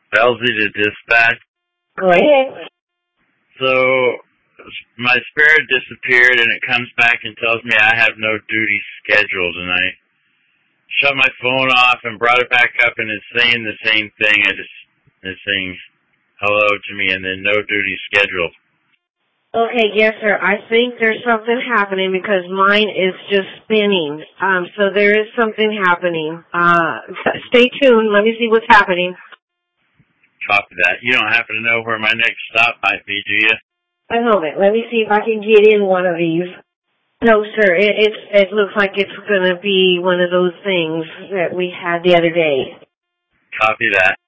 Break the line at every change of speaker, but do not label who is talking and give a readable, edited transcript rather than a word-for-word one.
Belzy to dispatch.
Go ahead.
So, my spare disappeared and it comes back and tells me I have no duty scheduled, and I shut my phone off and brought it back up and it's saying the same thing. It's saying hello to me and then no duty scheduled.
Okay, yes, sir. I think there's something happening because mine is just spinning. So there is something happening. Stay tuned. Let me see what's happening.
Copy that. You don't happen to know where my next stop might be, do you?
A moment. Let me see if I can get in one of these. No, sir. It looks like it's going to be one of those things that we had the other day.
Copy that.